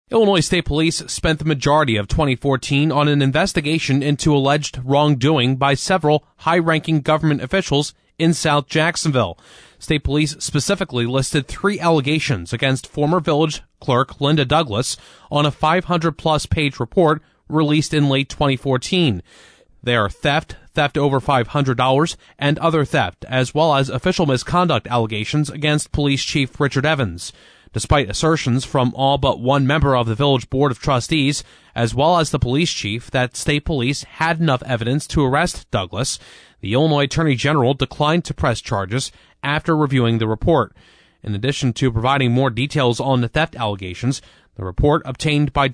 Illinois State Police spent the majority of 2014 on an investigation into alleged wrongdoing by several high-ranking government officials in South Jacksonville. State Police specifically listed 3 allegations against former village clerk Linda Douglas on a 500-plus page report released in late 2014. They are theft over $500, and other theft, as well as official misconduct allegations against Police Chief Richard Evans. Despite assertions from all but one member of the Village Board of Trustees, as well as the police chief, that state police had enough evidence to arrest Douglas, the Illinois Attorney General declined to press charges after reviewing the report. In addition to providing more details on the theft allegations, the report obtained by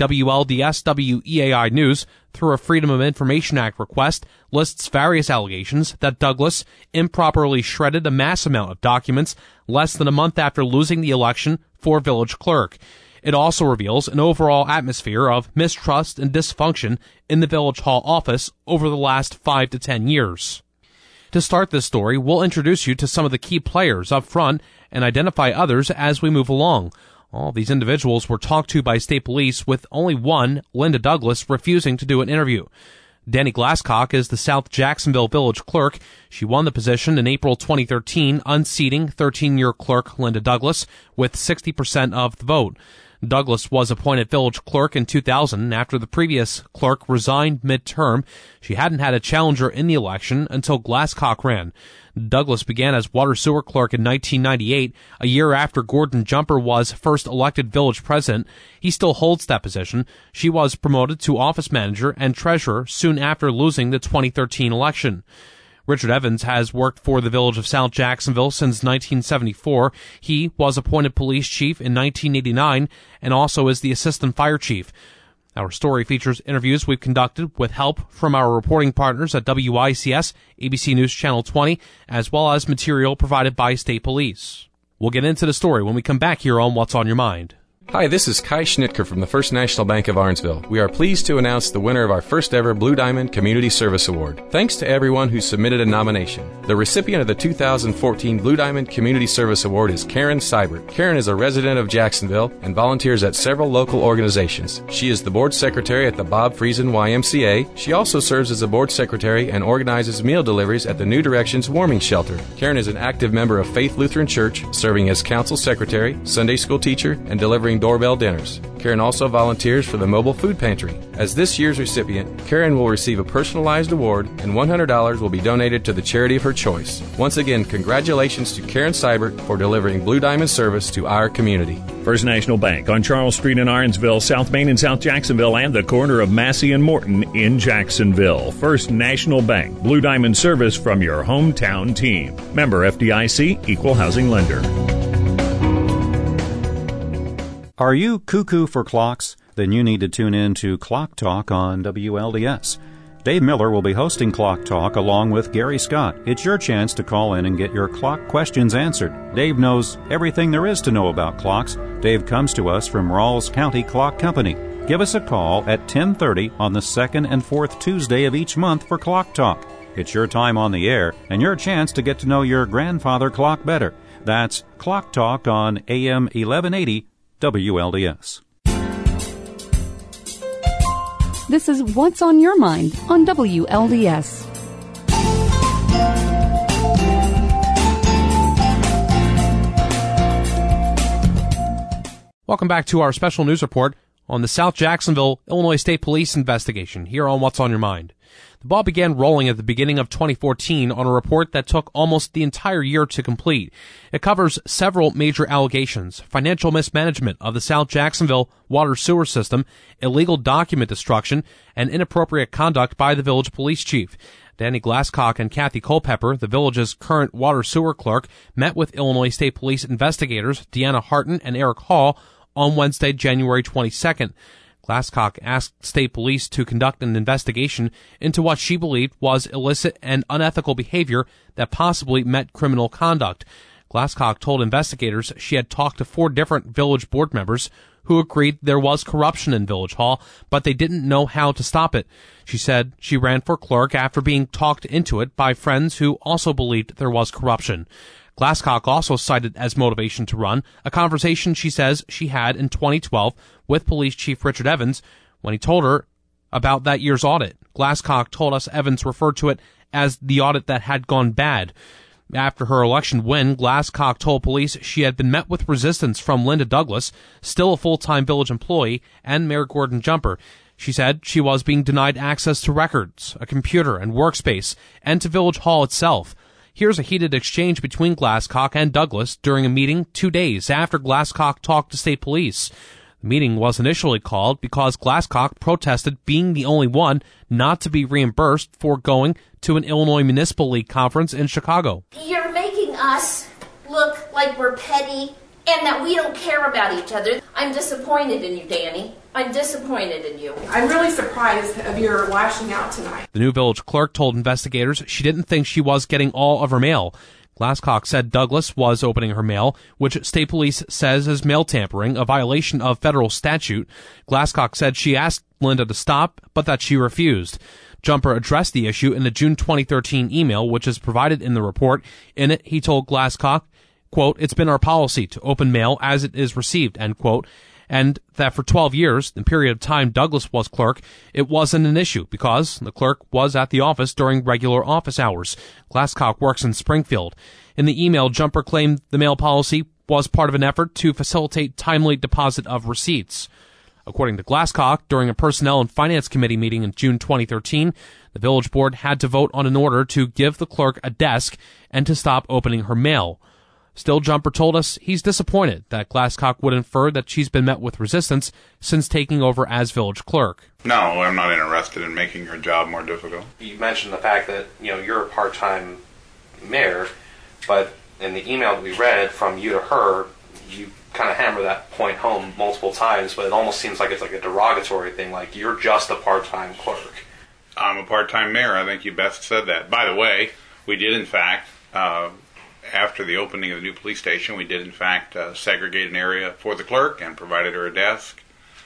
WLDS-WEAI News through a Freedom of Information Act request lists various allegations that Douglas improperly shredded a mass amount of documents less than a month after losing the election for village clerk. It also reveals an overall atmosphere of mistrust and dysfunction in the Village Hall office over the last 5 to 10 years. To start this story, we'll introduce you to some of the key players up front and identify others as we move along. All these individuals were talked to by state police, with only one, Linda Douglas, refusing to do an interview. Danny Glasscock is the South Jacksonville village clerk. She won the position in April 2013, unseating 13-year clerk Linda Douglas with 60% of the vote. Douglas was appointed village clerk in 2000 after the previous clerk resigned midterm. She hadn't had a challenger in the election until Glasscock ran. Douglas began as water sewer clerk in 1998, a year after Gordon Jumper was first elected village president. He still holds that position. She was promoted to office manager and treasurer soon after losing the 2013 election. Richard Evans has worked for the village of South Jacksonville since 1974. He was appointed police chief in 1989 and also is the assistant fire chief. Our story features interviews we've conducted with help from our reporting partners at WICS, ABC News Channel 20, as well as material provided by state police. We'll get into the story when we come back here on What's on Your Mind. Hi, this is Kai Schnitker from the First National Bank of Arnsville. We are pleased to announce the winner of our first ever Blue Diamond Community Service Award. Thanks to everyone who submitted a nomination. The recipient of the 2014 Blue Diamond Community Service Award is Karen Seibert. Karen is a resident of Jacksonville and volunteers at several local organizations. She is the board secretary at the Bob Friesen YMCA. She also serves as a board secretary and organizes meal deliveries at the New Directions Warming Shelter. Karen is an active member of Faith Lutheran Church, serving as council secretary, Sunday school teacher, and delivering doorbell dinners. Karen also volunteers for the mobile food pantry. As this year's recipient, Karen will receive a personalized award, and $100 will be donated to the charity of her choice. Once again, congratulations to Karen Seibert for delivering Blue Diamond service to our community. First National Bank on Charles Street in Arnsville, South Main in South Jacksonville, and the corner of Massey and Morton in Jacksonville. First National Bank, Blue Diamond service from your hometown team. Member FDIC, Equal Housing Lender. Are you cuckoo for clocks? Then you need to tune in to Clock Talk on WLDS. Dave Miller will be hosting Clock Talk along with Gary Scott. It's your chance to call in and get your clock questions answered. Dave knows everything there is to know about clocks. Dave comes to us from Rawls County Clock Company. Give us a call at 10:30 on the second and fourth Tuesday of each month for Clock Talk. It's your time on the air and your chance to get to know your grandfather clock better. That's Clock Talk on AM 1180 WLDS. This is What's on Your Mind on WLDS. Welcome back to our special news report on the South Jacksonville, Illinois State Police investigation here on What's on Your Mind. The ball began rolling at the beginning of 2014 on a report that took almost the entire year to complete. It covers several major allegations: financial mismanagement of the South Jacksonville water sewer system, illegal document destruction, and inappropriate conduct by the village police chief. Danny Glasscock and Kathy Culpepper, the village's current water sewer clerk, met with Illinois State Police investigators Deanna Harton and Eric Hall on Wednesday, January 22nd. Glasscock asked state police to conduct an investigation into what she believed was illicit and unethical behavior that possibly met criminal conduct. Glasscock told investigators she had talked to 4 different village board members who agreed there was corruption in Village Hall, but they didn't know how to stop it. She said she ran for clerk after being talked into it by friends who also believed there was corruption. Glasscock also cited as motivation to run a conversation she says she had in 2012 with Police Chief Richard Evans when he told her about that year's audit. Glasscock told us Evans referred to it as the audit that had gone bad. After her election win, Glasscock told police she had been met with resistance from Linda Douglas, still a full-time village employee, and Mayor Gordon Jumper. She said she was being denied access to records, a computer and workspace, and to Village Hall itself. Here's a heated exchange between Glasscock and Douglas during a meeting 2 days after Glasscock talked to state police. The meeting was initially called because Glasscock protested being the only one not to be reimbursed for going to an Illinois Municipal League conference in Chicago. You're making us look like we're petty and that we don't care about each other. I'm disappointed in you, Danny. I'm disappointed in you. I'm really surprised of your lashing out tonight. The new village clerk told investigators she didn't think she was getting all of her mail. Glasscock said Douglas was opening her mail, which state police says is mail tampering, a violation of federal statute. Glasscock said she asked Linda to stop, but that she refused. Jumper addressed the issue in the June 2013 email, which is provided in the report. In it, he told Glasscock, quote, "It's been our policy to open mail as it is received," end quote, and that for 12 years, the period of time Douglas was clerk, it wasn't an issue because the clerk was at the office during regular office hours. Glasscock works in Springfield. In the email, Jumper claimed the mail policy was part of an effort to facilitate timely deposit of receipts. According to Glasscock, during a Personnel and Finance Committee meeting in June 2013, the village board had to vote on an order to give the clerk a desk and to stop opening her mail. Still, Jumper told us he's disappointed that Glasscock would infer that she's been met with resistance since taking over as village clerk. No, I'm not interested in making her job more difficult. You mentioned the fact that, you're a part-time mayor, but in the email that we read from you to her, you kind of hammer that point home multiple times, but it almost seems like it's like a derogatory thing, like you're just a part-time clerk. I'm a part-time mayor. I think you best said that. By the way, we did in fact, after the opening of the new police station, we did in fact segregate an area for the clerk and provided her a desk.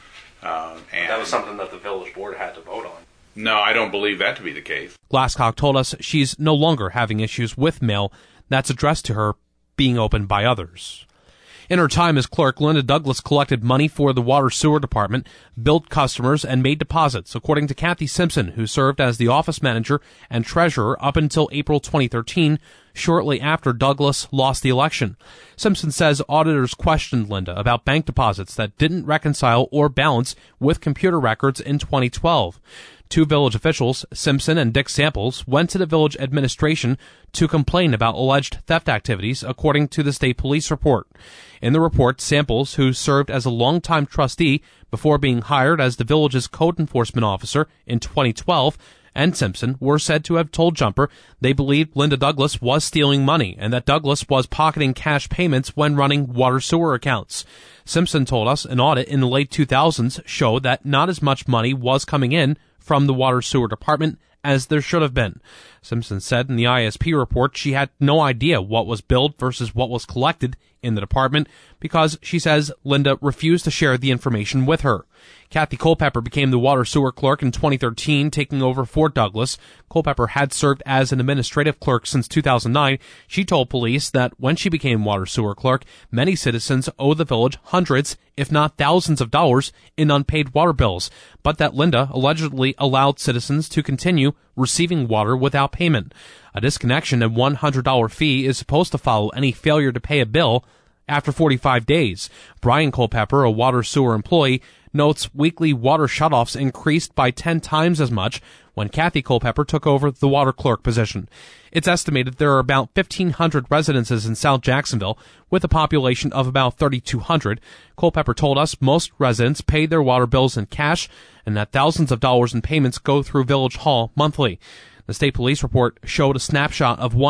And that was something that the village board had to vote on. No, I don't believe that to be the case. Glasscock told us she's no longer having issues with mail that's addressed to her being opened by others. In her time as clerk, Linda Douglas collected money for the water sewer department, billed customers, and made deposits, according to Kathy Simpson, who served as the office manager and treasurer up until April 2013, shortly after Douglas lost the election. Simpson says auditors questioned Linda about bank deposits that didn't reconcile or balance with computer records in 2012. Two village officials, Simpson and Dick Samples, went to the village administration to complain about alleged theft activities, according to the state police report. In the report, Samples, who served as a longtime trustee before being hired as the village's code enforcement officer in 2012, and Simpson were said to have told Jumper they believed Linda Douglas was stealing money and that Douglas was pocketing cash payments when running water sewer accounts. Simpson told us an audit in the late 2000s showed that not as much money was coming in from the water sewer department as there should have been. Simpson said in the ISP report she had no idea what was billed versus what was collected in the department because she says Linda refused to share the information with her. Kathy Culpepper became the water sewer clerk in 2013, taking over for Douglas. Culpepper had served as an administrative clerk since 2009. She told police that when she became water sewer clerk, many citizens owe the village hundreds, if not thousands of dollars in unpaid water bills, but that Linda allegedly allowed citizens to continue receiving water without payment. A disconnection and $100 fee is supposed to follow any failure to pay a bill after 45 days. Brian Culpepper, a water sewer employee, notes weekly water shutoffs increased by 10 times as much when Kathy Culpepper took over the water clerk position. It's estimated there are about 1,500 residences in South Jacksonville, with a population of about 3,200. Culpepper told us most residents pay their water bills in cash and that thousands of dollars in payments go through Village Hall monthly. The state police report showed a snapshot of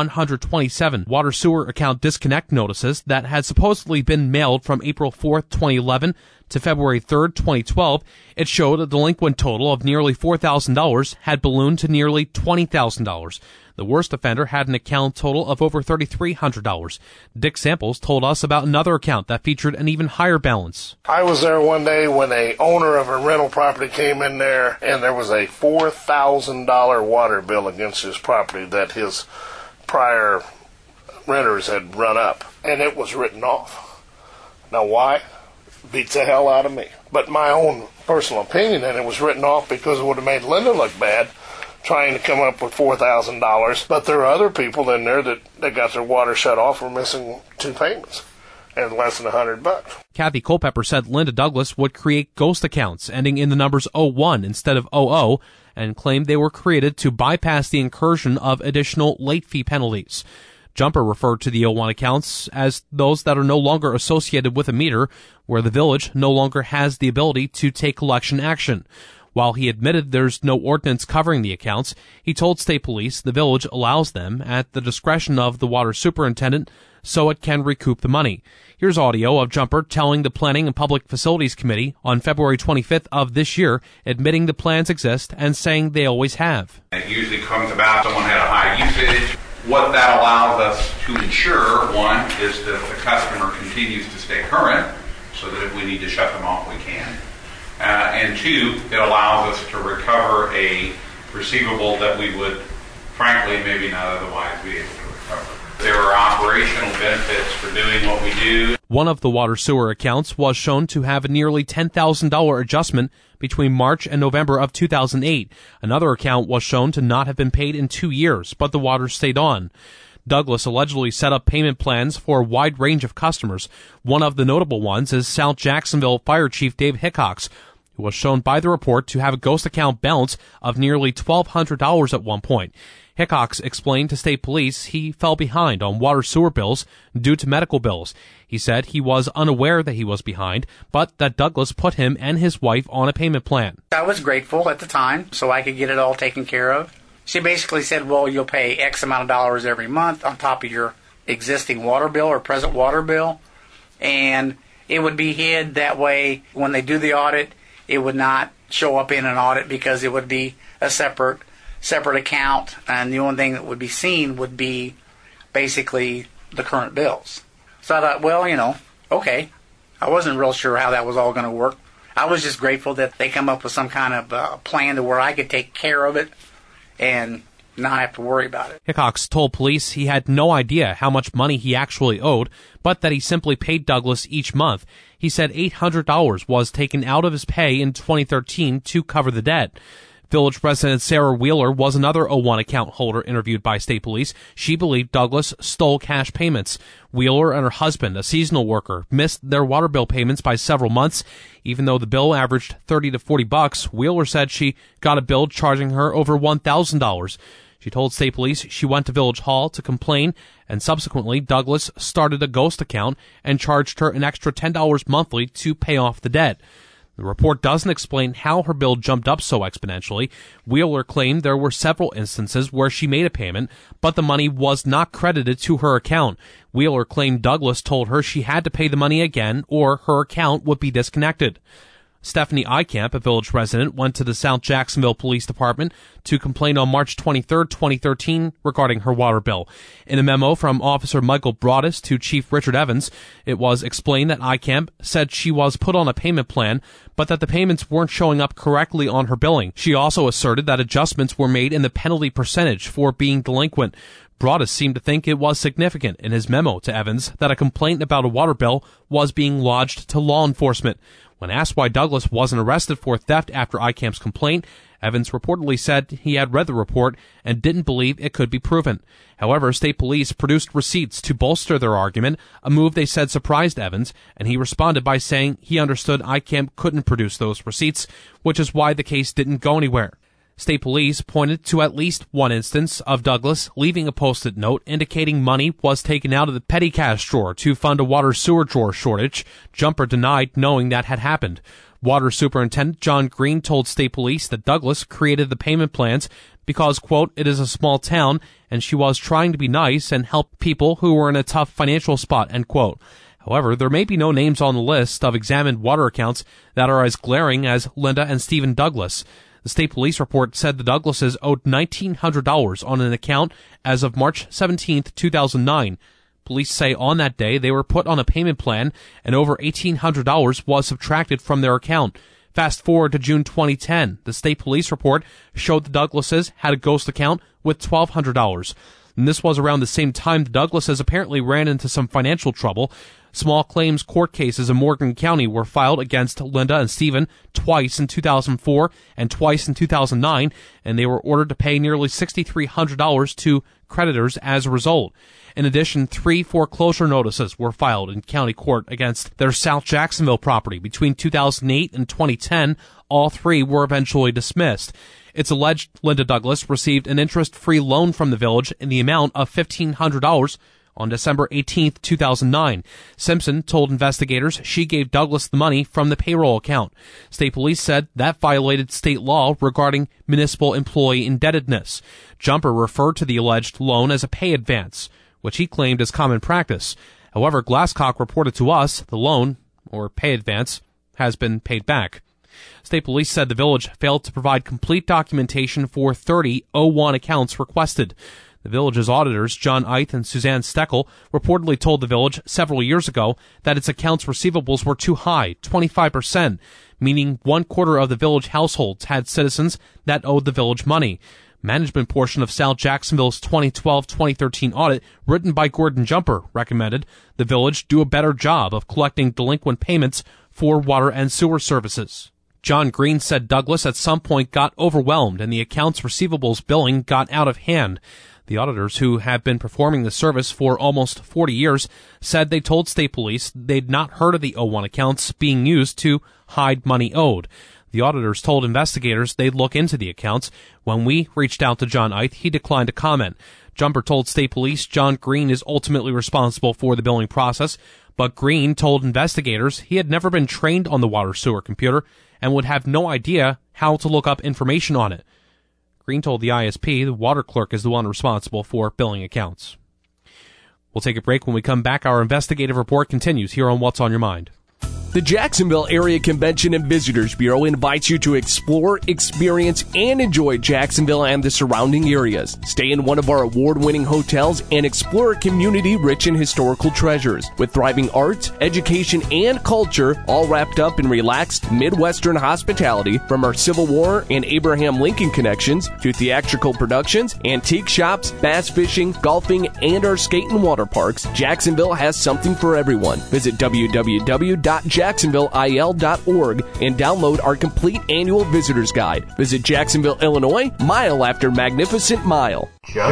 127 water sewer account disconnect notices that had supposedly been mailed from April 4th, 2011 to February 3rd, 2012. It showed a delinquent total of nearly $4,000 had ballooned to nearly $20,000. The worst offender had an account total of over $3,300. Dick Samples told us about another account that featured an even higher balance. I was there one day when a owner of a rental property came in there, and there was a $4,000 water bill against his property that his prior renters had run up, and it was written off. Now why? Beats the hell out of me. But my own personal opinion, and it was written off because it would have made Linda look bad trying to come up with $4,000. But there are other people in there that got their water shut off for missing 2 payments and less than $100. Kathy Culpepper said Linda Douglas would create ghost accounts ending in the numbers 01 instead of 00 and claimed they were created to bypass the incursion of additional late fee penalties. Jumper referred to the 01 accounts as those that are no longer associated with a meter, where the village no longer has the ability to take collection action. While he admitted there's no ordinance covering the accounts, he told state police the village allows them at the discretion of the water superintendent so it can recoup the money. Here's audio of Jumper telling the Planning and Public Facilities Committee on February 25th of this year, admitting the plans exist and saying they always have. It usually comes about someone had a high usage. What that allows us to ensure, one, is that the customer continues to stay current, so that if we need to shut them off, we can. And two, it allows us to recover a receivable that we would, frankly, maybe not otherwise be able to recover. There are operational benefits for doing what we do. One of the water sewer accounts was shown to have a nearly $10,000 adjustment between March and November of 2008. Another account was shown to not have been paid in 2 years, but the water stayed on. Douglas allegedly set up payment plans for a wide range of customers. One of the notable ones is South Jacksonville Fire Chief Dave Hickox, who was shown by the report to have a ghost account balance of nearly $1,200 at one point. Hickox explained to state police he fell behind on water sewer bills due to medical bills. He said he was unaware that he was behind, but that Douglas put him and his wife on a payment plan. I was grateful at the time so I could get it all taken care of. She basically said, well, you'll pay X amount of dollars every month on top of your existing water bill or present water bill, and it would be hid that way. When they do the audit, it would not show up in an audit because it would be a separate account, and the only thing that would be seen would be basically the current bills. So I thought, well, okay. I wasn't real sure how that was all going to work. I was just grateful that they come up with some kind of plan to where I could take care of it and not have to worry about it. Hickox told police he had no idea how much money he actually owed, but that he simply paid Douglas each month. He said $800 was taken out of his pay in 2013 to cover the debt. Village resident Sarah Wheeler was another 01 account holder interviewed by state police. She believed Douglas stole cash payments. Wheeler and her husband, a seasonal worker, missed their water bill payments by several months. Even though the bill averaged $30 to $40, Wheeler said she got a bill charging her over $1,000. She told state police she went to Village Hall to complain, and subsequently Douglas started a ghost account and charged her an extra $10 monthly to pay off the debt. The report doesn't explain how her bill jumped up so exponentially. Wheeler claimed there were several instances where she made a payment, but the money was not credited to her account. Wheeler claimed Douglas told her she had to pay the money again or her account would be disconnected. Stephanie Eikamp, a Village resident, went to the South Jacksonville Police Department to complain on March 23, 2013, regarding her water bill. In a memo from Officer Michael Broadus to Chief Richard Evans, it was explained that Eikamp said she was put on a payment plan, but that the payments weren't showing up correctly on her billing. She also asserted that adjustments were made in the penalty percentage for being delinquent. Broadus seemed to think it was significant in his memo to Evans that a complaint about a water bill was being lodged to law enforcement. When asked why Douglas wasn't arrested for theft after Eikamp's complaint, Evans reportedly said he had read the report and didn't believe it could be proven. However, state police produced receipts to bolster their argument, a move they said surprised Evans, and he responded by saying he understood Eikamp couldn't produce those receipts, which is why the case didn't go anywhere. State police pointed to at least one instance of Douglas leaving a post-it note indicating money was taken out of the petty cash drawer to fund a water sewer drawer shortage. Jumper denied knowing that had happened. Water Superintendent John Green told state police that Douglas created the payment plans because, quote, it is a small town and she was trying to be nice and help people who were in a tough financial spot, end quote. However, there may be no names on the list of examined water accounts that are as glaring as Linda and Stephen Douglas. The state police report said the Douglases owed $1,900 on an account as of March 17, 2009. Police say on that day they were put on a payment plan and over $1,800 was subtracted from their account. Fast forward to June 2010. The state police report showed the Douglases had a ghost account with $1,200. And this was around the same time the Douglases apparently ran into some financial trouble. Small claims court cases in Morgan County were filed against Linda and Stephen twice in 2004 and twice in 2009, and they were ordered to pay nearly $6,300 to creditors as a result. In addition, 3 foreclosure notices were filed in county court against their South Jacksonville property. Between 2008 and 2010, all 3 were eventually dismissed. It's alleged Linda Douglas received an interest-free loan from the village in the amount of $1,500 on December 18, 2009. Simpson told investigators she gave Douglas the money from the payroll account. State police said that violated state law regarding municipal employee indebtedness. Jumper referred to the alleged loan as a pay advance, which he claimed is common practice. However, Glasscock reported to us the loan, or pay advance, has been paid back. State police said the village failed to provide complete documentation for 30 01 accounts requested. The village's auditors, John Eith and Suzanne Steckel, reportedly told the village several years ago that its accounts receivables were too high, 25%, meaning 1/4 of the village households had citizens that owed the village money. Management portion of South Jacksonville's 2012-2013 audit, written by Gordon Jumper, recommended the village do a better job of collecting delinquent payments for water and sewer services. John Green said Douglas at some point got overwhelmed and the accounts receivables billing got out of hand. The auditors, who have been performing the service for almost 40 years, said they told state police they'd not heard of the 01 accounts being used to hide money owed. The auditors told investigators they'd look into the accounts. When we reached out to John Eith, he declined to comment. Jumper told state police John Green is ultimately responsible for the billing process, but Green told investigators he had never been trained on the water sewer computer and would have no idea how to look up information on it. Green told the ISP the water clerk is the one responsible for billing accounts. We'll take a break. When we come back, our investigative report continues here on What's on Your Mind. The Jacksonville Area Convention and Visitors Bureau invites you to explore, experience, and enjoy Jacksonville and the surrounding areas. Stay in one of our award-winning hotels and explore a community rich in historical treasures with thriving arts, education, and culture, all wrapped up in relaxed Midwestern hospitality. From our Civil War and Abraham Lincoln connections to theatrical productions, antique shops, bass fishing, golfing, and our skate and water parks, Jacksonville has something for everyone. Visit www.jacksonvilleil.org and download our complete annual visitor's guide. Visit Jacksonville, Illinois, mile after magnificent mile.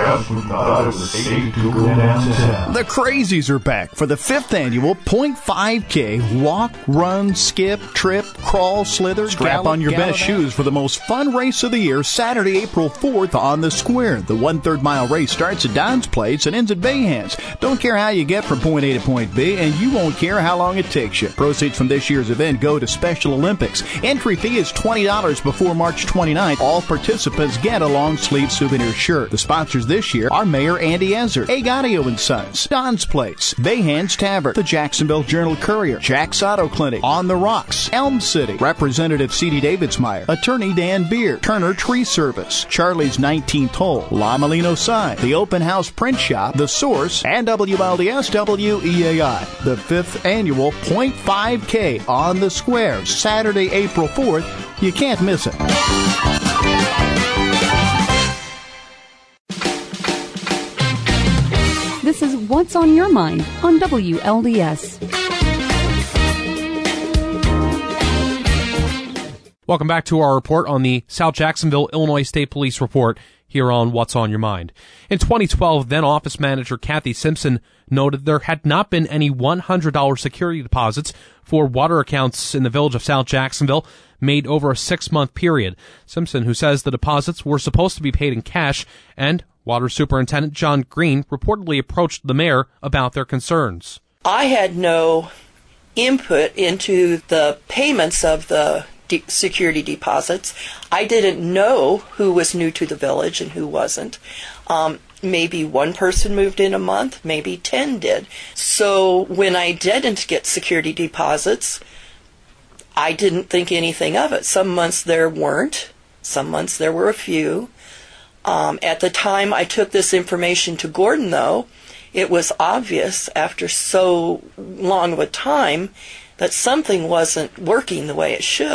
The Crazies are back for the 5th annual 0.5K walk, run, skip, trip, crawl, slither, strap on your best shoes for the most fun race of the year, Saturday, April 4th on the Square. The 1/3 mile race starts at Don's Place and ends at Bayhands. Don't care how you get from point A to point B, and you won't care how long it takes you. Proceeds from this year's event go to Special Olympics. Entry fee is $20 before March 29th. All participants get a long sleeve souvenir shirt. The sponsors this year are Mayor Andy Ezer, Agadio & Sons, Don's Place, Bayhands Tavern, the Jacksonville Journal-Courier, Jack's Auto Clinic, On the Rocks, Elm City, Representative C.D. Davidsmeyer, Attorney Dan Beard, Turner Tree Service, Charlie's 19th Hole, La Molino Sign, the Open House Print Shop, The Source, and WLDS WEAI. The 5th annual 0.5K on the Square, Saturday, April 4th. You can't miss it. This is What's on Your Mind on WLDS. Welcome back to our report on the South Jacksonville, Illinois State Police report here on What's on Your Mind. In 2012, then Office Manager Kathy Simpson noted there had not been any $100 security deposits for water accounts in the village of South Jacksonville made over a 6-month period. Simpson, who says the deposits were supposed to be paid in cash, and Water Superintendent John Green reportedly approached the mayor about their concerns. I had no input into the payments of the security deposits. I didn't know who was new to the village and who wasn't. Maybe one person moved in a month, maybe 10 did. So when I didn't get security deposits, I didn't think anything of it. Some months there weren't. Some months there were a few. At the time I took this information to Gordon, though, it was obvious after so long of a time that something wasn't working the way it should.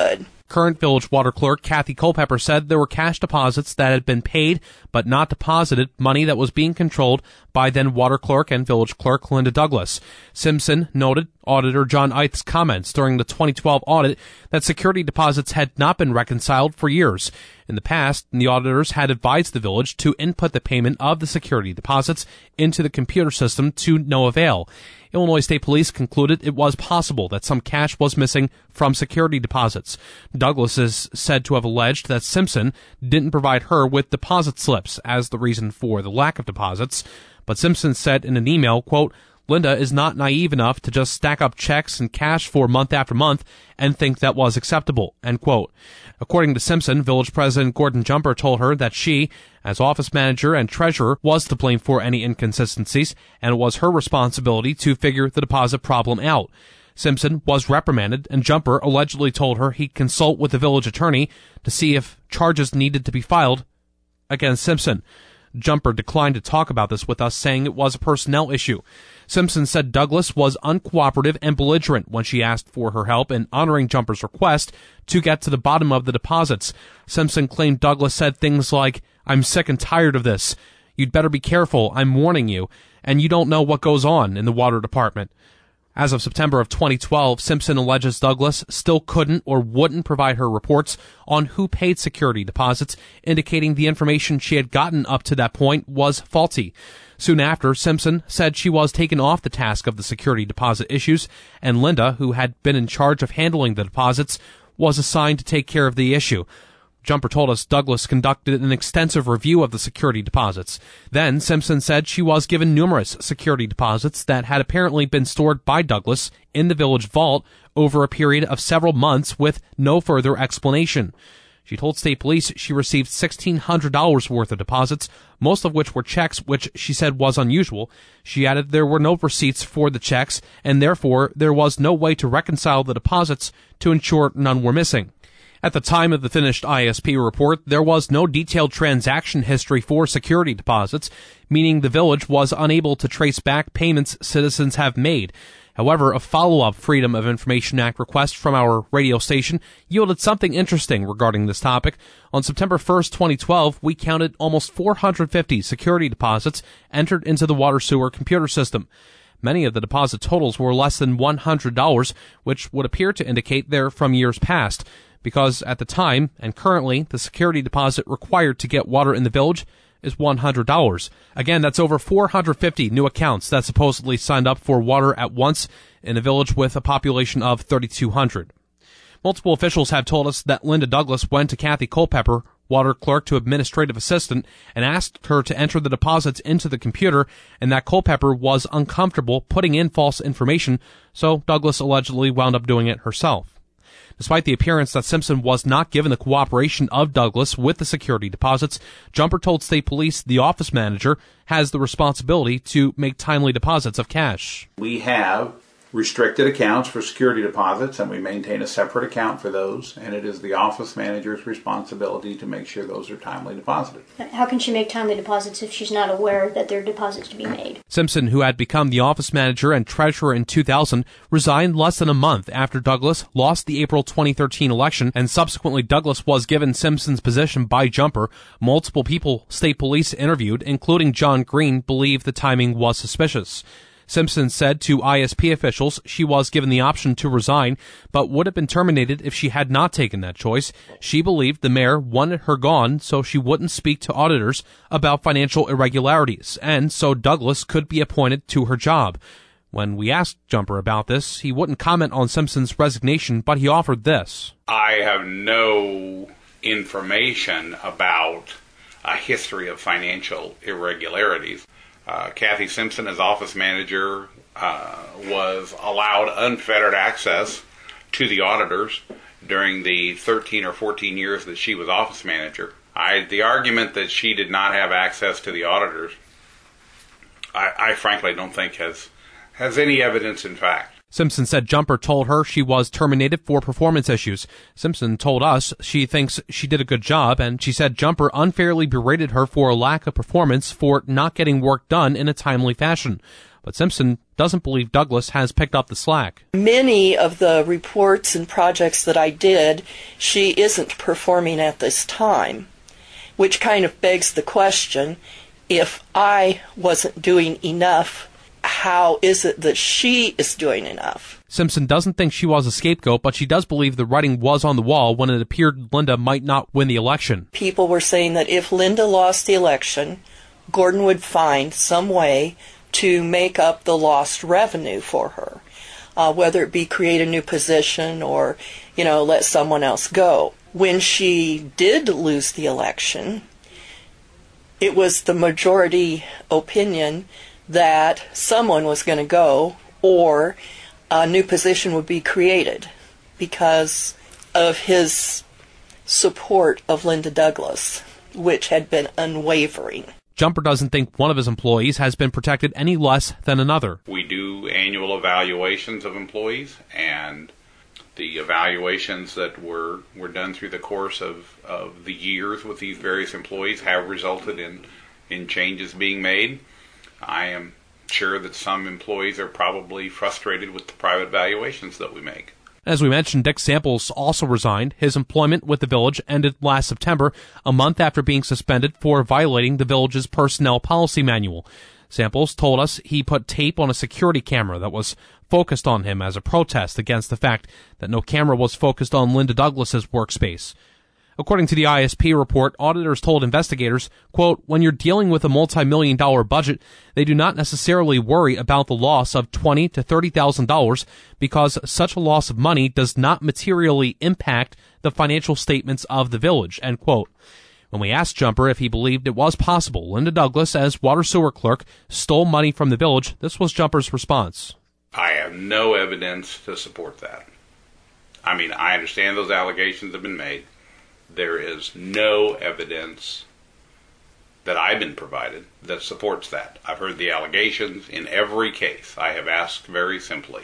Current village water clerk Kathy Culpepper said there were cash deposits that had been paid but not deposited, money that was being controlled by then water clerk and village clerk Linda Douglas. Simpson noted Auditor John Eith's comments during the 2012 audit that security deposits had not been reconciled for years. In the past, the auditors had advised the village to input the payment of the security deposits into the computer system to no avail. Illinois State Police concluded it was possible that some cash was missing from security deposits. Douglas is said to have alleged that Simpson didn't provide her with deposit slips as the reason for the lack of deposits, but Simpson said in an email, quote, Linda is not naive enough to just stack up checks and cash for month after month and think that was acceptable, end quote. According to Simpson, Village President Gordon Jumper told her that she, as office manager and treasurer, was to blame for any inconsistencies, and it was her responsibility to figure the deposit problem out. Simpson was reprimanded, and Jumper allegedly told her he'd consult with the village attorney to see if charges needed to be filed against Simpson. Jumper declined to talk about this with us, saying it was a personnel issue. Simpson said Douglas was uncooperative and belligerent when she asked for her help in honoring Jumper's request to get to the bottom of the deposits. Simpson claimed Douglas said things like, I'm sick and tired of this. You'd better be careful, I'm warning you, and you don't know what goes on in the water department. As of September of 2012, Simpson alleges Douglas still couldn't or wouldn't provide her reports on who paid security deposits, indicating the information she had gotten up to that point was faulty. Soon after, Simpson said she was taken off the task of the security deposit issues, and Linda, who had been in charge of handling the deposits, was assigned to take care of the issue. Jumper told us Douglas conducted an extensive review of the security deposits. Then, Simpson said she was given numerous security deposits that had apparently been stored by Douglas in the village vault over a period of several months with no further explanation. She told state police she received $1,600 worth of deposits, most of which were checks, which she said was unusual. She added there were no receipts for the checks, and therefore there was no way to reconcile the deposits to ensure none were missing. At the time of the finished ISP report, there was no detailed transaction history for security deposits, meaning the village was unable to trace back payments citizens have made. However, a follow-up Freedom of Information Act request from our radio station yielded something interesting regarding this topic. On September 1st, 2012, we counted almost 450 security deposits entered into the water sewer computer system. Many of the deposit totals were less than $100, which would appear to indicate they're from years past, because at the time and currently the security deposit required to get water in the village is $100. Again, that's over 450 new accounts that supposedly signed up for water at once in a village with a population of 3,200. Multiple officials have told us that Linda Douglas went to Kathy Culpepper, water clerk to administrative assistant, and asked her to enter the deposits into the computer, and that Culpepper was uncomfortable putting in false information, so Douglas allegedly wound up doing it herself. Despite the appearance that Simpson was not given the cooperation of Douglas with the security deposits, Jumper told state police the office manager has the responsibility to make timely deposits of cash. We have restricted accounts for security deposits, and we maintain a separate account for those, and it is the office manager's responsibility to make sure those are timely deposited. How can she make timely deposits if she's not aware that there are deposits to be made? Simpson, who had become the office manager and treasurer in 2000, resigned less than a month after Douglas lost the April 2013 election, and subsequently Douglas was given Simpson's position by Jumper. Multiple people state police interviewed, including John Green, believe the timing was suspicious. Simpson said to ISP officials she was given the option to resign, but would have been terminated if she had not taken that choice. She believed the mayor wanted her gone so she wouldn't speak to auditors about financial irregularities, and so Douglas could be appointed to her job. When we asked Jumper about this, he wouldn't comment on Simpson's resignation, but he offered this. I have no information about a history of financial irregularities. Kathy Simpson, as office manager, was allowed unfettered access to the auditors during the 13 or 14 years that she was office manager. The argument that she did not have access to the auditors, I frankly don't think has any evidence in fact. Simpson said Jumper told her she was terminated for performance issues. Simpson told us she thinks she did a good job, and she said Jumper unfairly berated her for a lack of performance for not getting work done in a timely fashion. but Simpson doesn't believe Douglas has picked up the slack. Many of the reports and projects that I did, she isn't performing at this time, which kind of begs the question, if I wasn't doing enough, how is it that she is doing enough? Simpson doesn't think she was a scapegoat, but she does believe the writing was on the wall when it appeared Linda might not win the election. People were saying that if Linda lost the election, Gordon would find some way to make up the lost revenue for her, whether it be create a new position or, let someone else go. When she did lose the election, it was the majority opinion that someone was going to go or a new position would be created because of his support of Linda Douglas, which had been unwavering. Jumper doesn't think one of his employees has been protected any less than another. We do annual evaluations of employees, and the evaluations that were done through the course of the years with these various employees have resulted in changes being made. I am sure that some employees are probably frustrated with the private valuations that we make. As we mentioned, Dick Samples also resigned. His employment with the village ended last September, a month after being suspended for violating the village's personnel policy manual. Samples told us he put tape on a security camera that was focused on him as a protest against the fact that no camera was focused on Linda Douglas's workspace. According to the ISP report, auditors told investigators, quote, when you're dealing with a multi-million-dollar budget, they do not necessarily worry about the loss of $20,000 to $30,000 because such a loss of money does not materially impact the financial statements of the village, end quote. When we asked Jumper if he believed it was possible Linda Douglas, as water sewer clerk, stole money from the village, this was Jumper's response. I have no evidence to support that. I mean, I understand those allegations have been made. There is no evidence that I've been provided that supports that. I've heard the allegations in every case. I have asked very simply,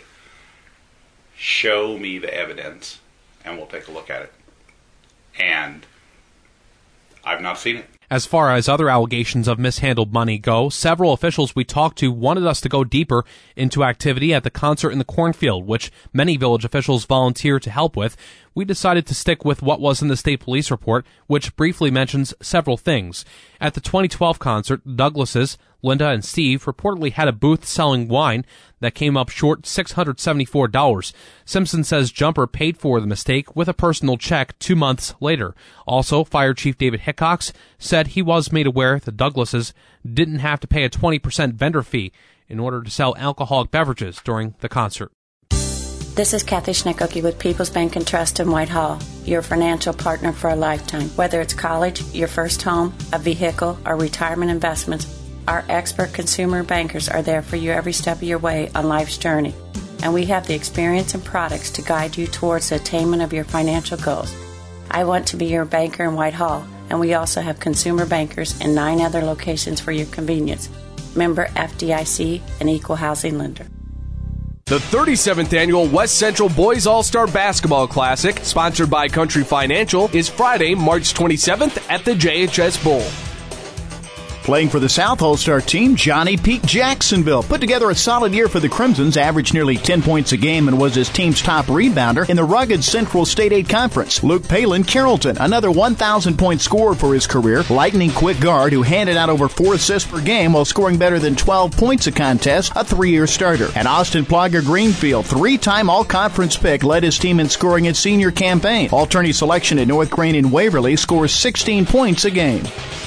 show me the evidence and we'll take a look at it. And I've not seen it. As far as other allegations of mishandled money go, several officials we talked to wanted us to go deeper into activity at the concert in the cornfield, which many village officials volunteered to help with. We decided to stick with what was in the state police report, which briefly mentions several things. At the 2012 concert, Douglases, Linda and Steve, reportedly had a booth selling wine that came up short $674. Simpson says Jumper paid for the mistake with a personal check 2 months later. Also, Fire Chief David Hickox said he was made aware the Douglases didn't have to pay a 20% vendor fee in order to sell alcoholic beverages during the concert. This is Kathy Schneckocke with People's Bank and Trust in Whitehall, your financial partner for a lifetime. Whether it's college, your first home, a vehicle, or retirement investments, our expert consumer bankers are there for you every step of your way on life's journey. And we have the experience and products to guide you towards the attainment of your financial goals. I want to be your banker in Whitehall, and we also have consumer bankers in 9 other locations for your convenience. Member FDIC, an equal housing lender. The 37th Annual West Central Boys All-Star Basketball Classic, sponsored by Country Financial, is Friday, March 27th at the JHS Bowl. Playing for the South All-Star team, Johnny Peak Jacksonville put together a solid year for the Crimsons, averaged nearly 10 points a game and was his team's top rebounder in the rugged Central State 8 Conference. Luke Palin Carrollton, another 1,000-point scorer for his career, lightning quick guard who handed out over 4 assists per game while scoring better than 12 points a contest, a 3-year starter. And Austin Plogger Greenfield, 3-time All-Conference pick, led his team in scoring its senior campaign. All-tourney selection at North Crane in Waverly, scores 16 points a game.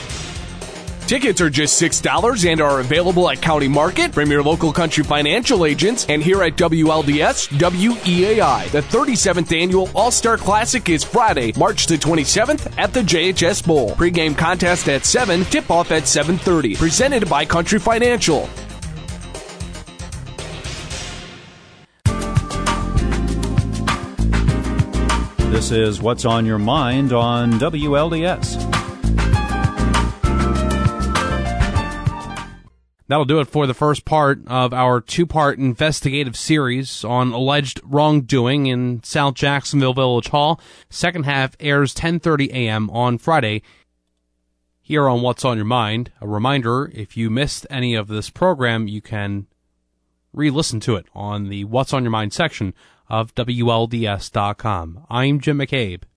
Tickets are just $6 and are available at County Market, from your local Country Financial agents, and here at WLDS WEAI. The 37th Annual All-Star Classic is Friday, March the 27th at the JHS Bowl. Pre-game contest at 7, tip-off at 7:30. Presented by Country Financial. This is What's on Your Mind on WLDS. That'll do it for the first part of our 2-part investigative series on alleged wrongdoing in South Jacksonville Village Hall. Second half airs 10:30 a.m. on Friday here on What's on Your Mind. A reminder, if you missed any of this program, you can re-listen to it on the What's on Your Mind section of WLDS.com. I'm Jim McCabe.